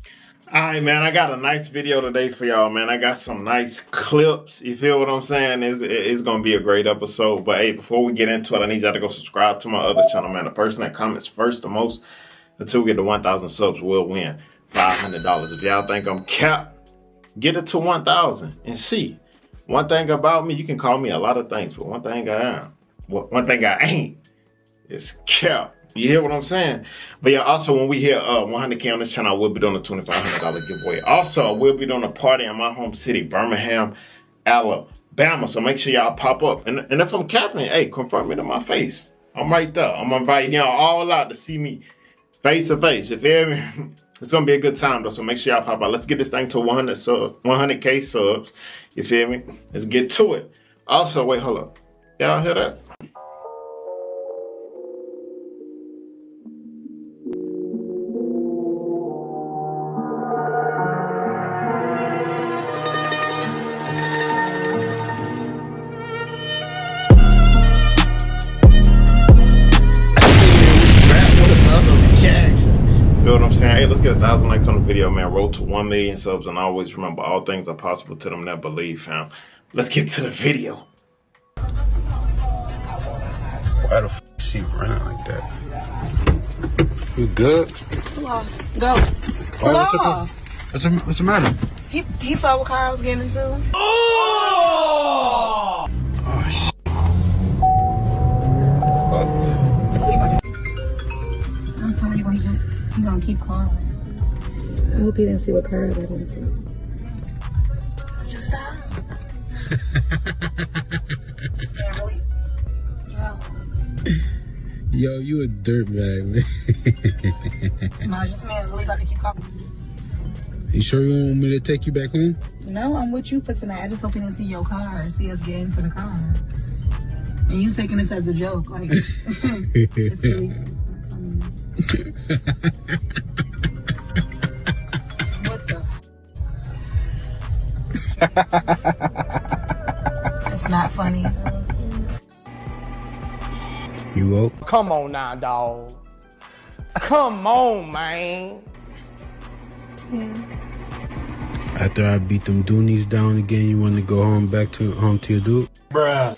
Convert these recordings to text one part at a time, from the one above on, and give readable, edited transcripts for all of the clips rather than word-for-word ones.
All right, man. I got a nice video today for y'all, man. I got some nice clips. You feel what I'm saying? It's gonna be a great episode. But hey, before we get into it, I need y'all to go subscribe to my other channel, man. The person that comments first the most until we get to 1,000 subs will win $500. If y'all think I'm capped, get it to 1,000 and see. One thing about me, you can call me a lot of things, but one thing I am, one thing I ain't, is capped. You hear what I'm saying? But yeah, also when we hit 100K on this channel, I will be doing a $2,500 giveaway. Also, I will be doing a party in my home city, Birmingham, Alabama. So make sure y'all pop up. And if I'm capping, hey, confirm me to my face. I'm right there. I'm inviting y'all all out to see me face to face. You feel me? It's gonna be a good time though. So make sure y'all pop out. Let's get this thing to 100K subs. You feel me? Let's get to it. Also, wait, hold up. Y'all hear that? Feel what I'm saying? Hey, let's get 1,000 likes on the video, man. Roll to 1 million subs, and always remember, all things are possible to them that believe, fam. Let's get to the video. Why the f she running like that? You good? Pull off. Go. Pull off. What's the matter? He saw what car I was getting into. Oh, shit. I'm telling you, he gonna keep calling. I hope he didn't see what car I got into. Could you stop? Yo, you a dirtbag, man. Smile, just man, really about to keep calling. You sure you want me to take you back home? No, I'm with you for tonight. I just hope he didn't see your car, see us get into the car. And you taking this as a joke, like, it's serious. What the? It's not funny. You woke? Come on now, dog. Come on, man. Yeah. After I beat them Doonies down again, you want to go home to your dude? Bruh.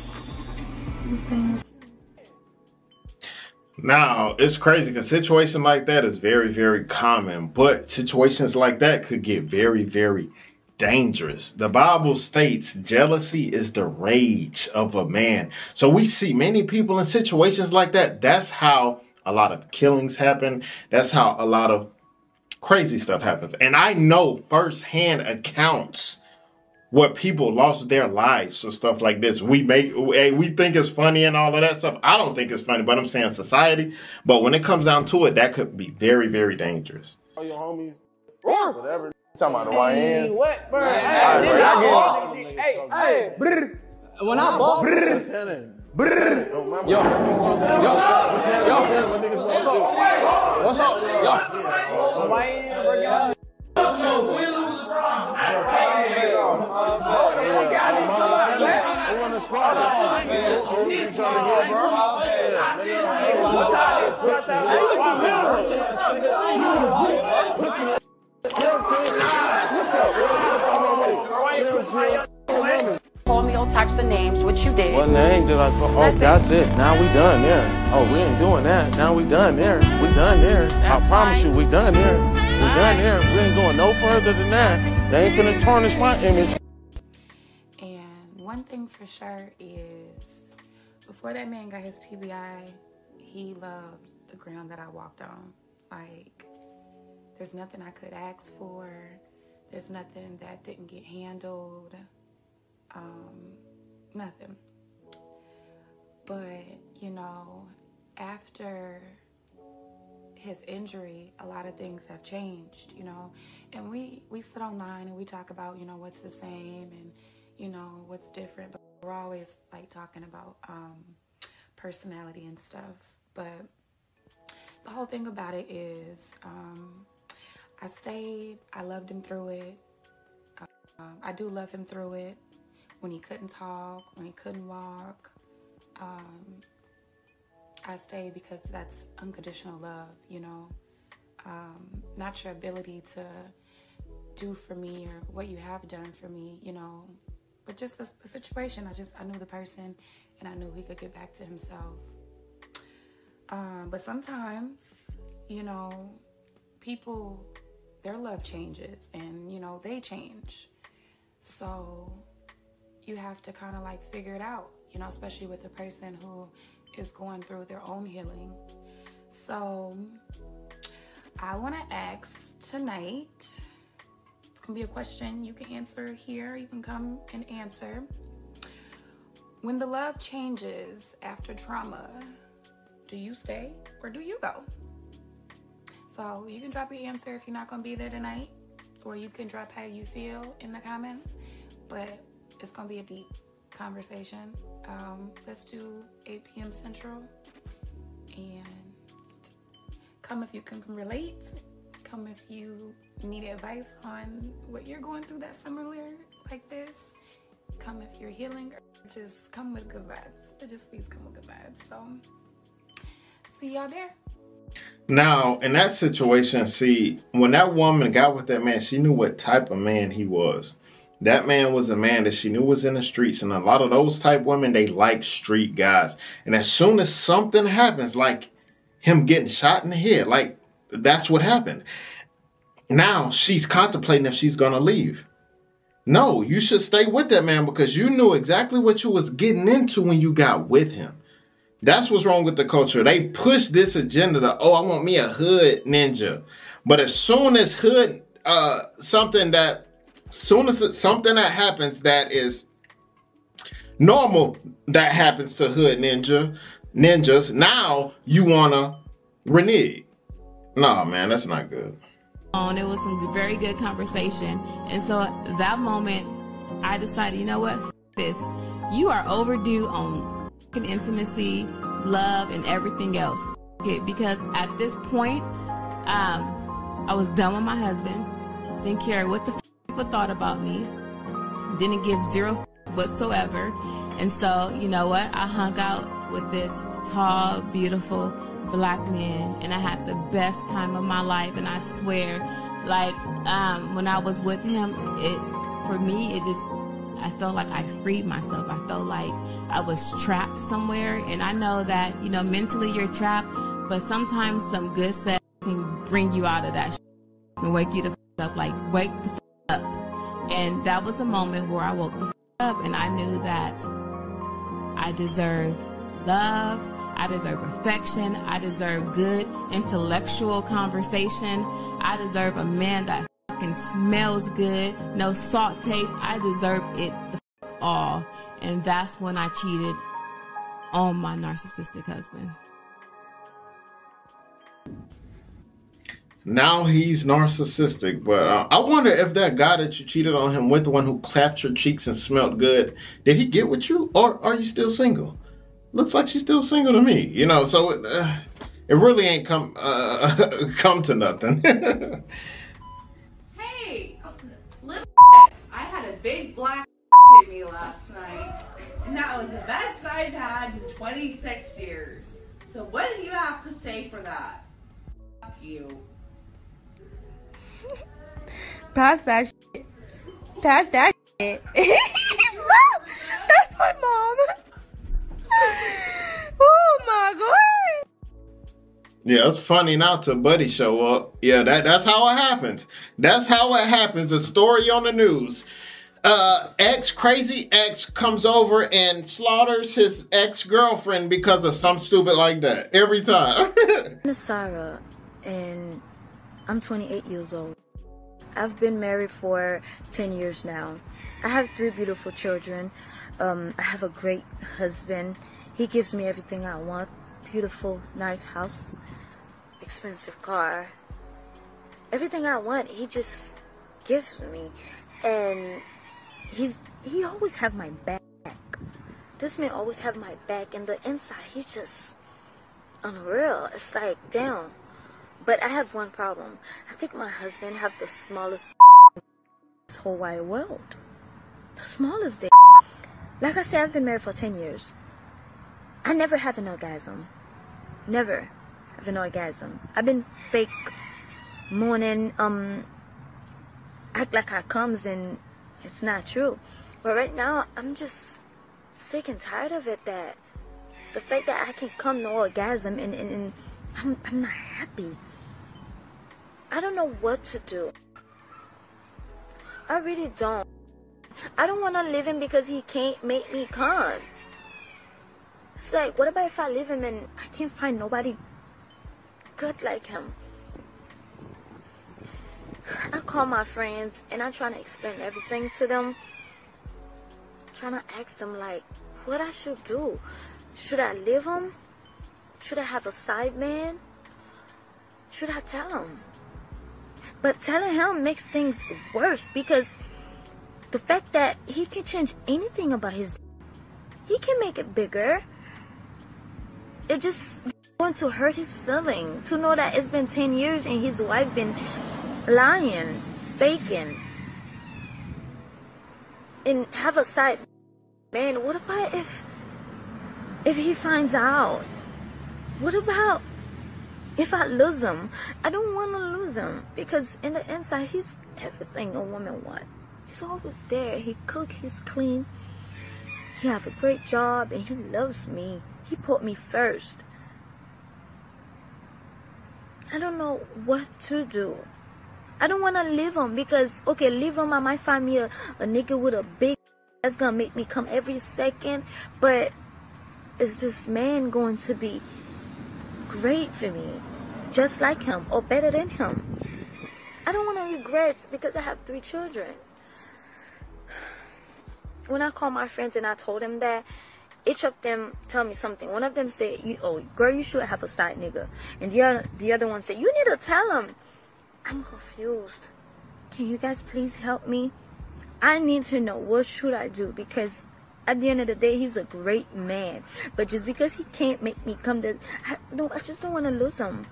Now, it's crazy because situations like that is very, very common. But situations like that could get very, very dangerous. The Bible states jealousy is the rage of a man. So we see many people in situations like that. That's how a lot of killings happen. That's how a lot of crazy stuff happens. And I know firsthand accounts where people lost their lives or stuff like this. We think it's funny and all of that stuff. I don't think it's funny, but I'm saying society. But when it comes down to it, that could be very, very dangerous. All your homies, whatever. Talking about the YNs. What, bro? Hey, When I bought yo, what's up, yo? Call me all types of names, which you did. What name did I call? Oh, that's it. Now we done there. Oh, we ain't doing that. Now we done there. We done there. I promise you, we done there. We done there. We ain't going no further than that. They ain't finna tarnish my image. And one thing for sure is, before that man got his TBI, he loved the ground that I walked on. Like, there's nothing I could ask for. There's nothing that didn't get handled. Nothing. But, you know, after his injury, a lot of things have changed, you know. And we sit online and we talk about, you know, what's the same and, you know, what's different. But we're always, like, talking about personality and stuff. But the whole thing about it is I stayed. I loved him through it. I do love him through it. When he couldn't talk, when he couldn't walk, I stayed because that's unconditional love, you know. not your ability to do for me or what you have done for me, you know, but just the situation. I knew the person, and I knew he could get back to himself. But sometimes, you know, people, their love changes, and, you know, they change. So you have to kind of like figure it out, you know, especially with a person who is going through their own healing. So I want to ask tonight, it's going to be a question you can answer here. You can come and answer. When the love changes after trauma, do you stay or do you go? So you can drop your answer if you're not going to be there tonight, or you can drop how you feel in the comments, but it's going to be a deep conversation. Let's do 8 p.m. Central, and come if you can relate. Come if you need advice on what you're going through that's similar like this. Come if you're healing, or just come with good vibes. Just please come with good vibes. So see y'all there. Now, in that situation, see, when that woman got with that man, she knew what type of man he was. That man was a man that she knew was in the streets. And a lot of those type women, they like street guys. And as soon as something happens, like him getting shot in the head, like that's what happened. Now she's contemplating if she's going to leave. No, you should stay with that man, because you knew exactly what you was getting into when you got with him. That's what's wrong with the culture. They push this agenda that, oh, I want me a hood ninja. But as soon as something that happens that is normal, that happens to hood ninjas, now you want to renege. No, man, that's not good. It was some very good conversation. And so that moment, I decided, you know what, F this. You are overdue on intimacy, love, and everything else. Because at this point, I was done with my husband. Didn't care what the people thought about me. Didn't give zero whatsoever. And so, you know what? I hung out with this tall, beautiful black man, and I had the best time of my life. And I swear, like, when I was with him, I felt like I freed myself. I felt like I was trapped somewhere. And I know that, you know, mentally you're trapped, but sometimes some good sex can bring you out of that shit and wake you the f up, like wake the f up. And that was a moment where I woke the f up, and I knew that I deserve love, I deserve affection, I deserve good intellectual conversation, I deserve a man that fucking smells good, no salt taste. I deserve it the f all. And that's when I cheated on my narcissistic husband. Now he's narcissistic, but I wonder if that guy that you cheated on him with, the one who clapped your cheeks and smelled good, did he get with you, or are you still single? Looks like she's still single to me, you know. So it really ain't come to nothing. Hey, little I had a big black hit me last night, and that was the best I've had in 26 years. So what do you have to say for that? Fuck you. Pass that shit. Pass that shit. That's my mom. Oh my god. Yeah, it's funny now till Buddy show up. Yeah, that's how it happens. That's how it happens. The story on the news. Crazy ex comes over and slaughters his ex-girlfriend because of some stupid like that. Every time. I'm Sarah, and I'm 28 years old. I've been married for 10 years now. I have 3 beautiful children. I have a great husband. He gives me everything I want. Beautiful, nice house, expensive car. Everything I want, he just gives me. And he always have my back. This man always have my back, and the inside, he's just unreal. It's like, damn. But I have one problem. I think my husband have the smallest in this whole wide world. The smallest dick. Like I said, I've been married for 10 years. I never have an orgasm. Never have an orgasm. I've been fake morning act like I comes and it's not true. But right now, I'm just sick and tired of it, that the fact that I can come to orgasm and I'm not happy. I don't know what to do. I really don't. I don't want to live him because he can't make me come. It's like, what about if I leave him and I can't find nobody good like him? I call my friends and I'm trying to explain everything to them. Trying to ask them like what I should do. Should I leave him? Should I have a side man? Should I tell him? But telling him makes things worse, because the fact that he can change anything about his, he can make it bigger. It just going to hurt his feeling to know that it's been 10 years and his wife been lying, faking, and have a side man. What about if he finds out? What about if I lose him? I don't want to lose him, because in the inside he's everything a woman wants. He's always there. He cook, he's clean, he have a great job, and he loves me. He put me first. I don't know what to do. I don't want to leave him, because, okay, leave him, I might find me a nigga with a big that's gonna make me come every second. But is this man going to be great for me, just like him or better than him? I don't want to regret, because I have 3 children. When I called my friends and I told them that, each of them tell me something. One of them said, "Oh, girl, you should have a side nigga," and the other one said, "You need to tell him." I'm confused. Can you guys please help me? I need to know, what should I do? Because at the end of the day, he's a great man, but just because he can't make me come to, I just don't want to lose him.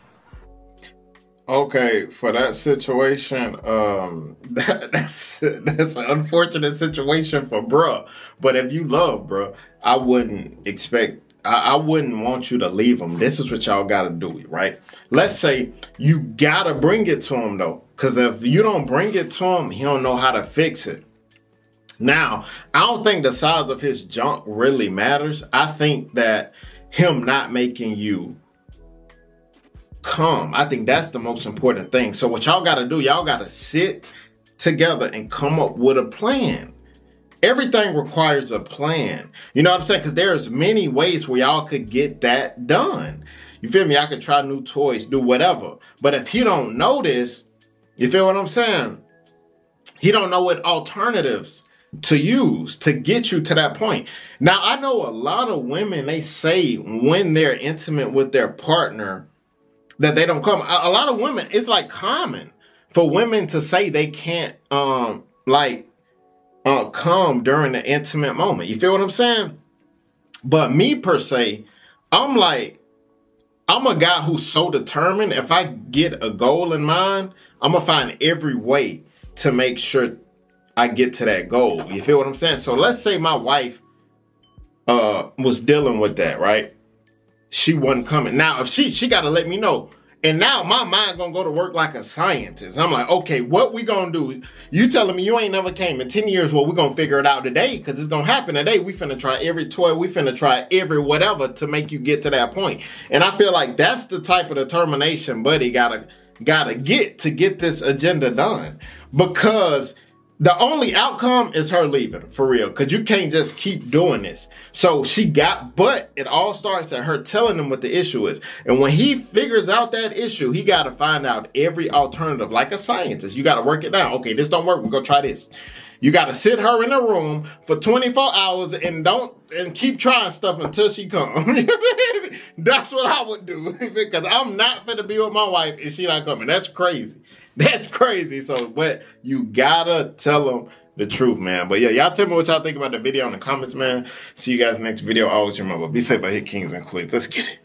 Okay, for that situation, that's an unfortunate situation for bruh. But if you love bruh, I wouldn't want you to leave him. This is what y'all gotta do, right? Let's say you gotta bring it to him though, because if you don't bring it to him, he don't know how to fix it. Now, I don't think the size of his junk really matters. I think that him not making you come, I think that's the most important thing. So what y'all got to do, y'all got to sit together and come up with a plan. Everything requires a plan. You know what I'm saying? Because there's many ways where y'all could get that done. You feel me? I could try new toys, do whatever. But if he don't know this, you feel what I'm saying? He don't know what alternatives to use to get you to that point. Now, I know a lot of women, they say when they're intimate with their partner that they don't come. A lot of women, it's like common for women to say they can't come during the intimate moment. You feel what I'm saying? But me per se, I'm a guy who's so determined. If I get a goal in mind, I'm gonna find every way to make sure I get to that goal. You feel what I'm saying? So let's say my wife was dealing with that, right? She wasn't coming. Now, if she got to let me know. And now my mind gonna go to work like a scientist. I'm like, okay, what we gonna do? You telling me you ain't never came in 10 years? Well, we gonna figure it out today, because it's gonna happen today. We finna try every toy. We finna try every whatever to make you get to that point. And I feel like that's the type of determination Buddy gotta get to get this agenda done. Because the only outcome is her leaving, for real, because you can't just keep doing this. So but it all starts at her telling him what the issue is. And when he figures out that issue, he got to find out every alternative, like a scientist. You got to work it down. Okay, this don't work. We're going to try this. You got to sit her in a room for 24 hours and keep trying stuff until she comes. That's what I would do, because I'm not finna be with my wife and she not coming. That's crazy. That's crazy. So, but you gotta tell them the truth, man. But yeah, y'all tell me what y'all think about the video in the comments, man. See you guys next video. Always remember, be safe out here, kings and queens. Let's get it.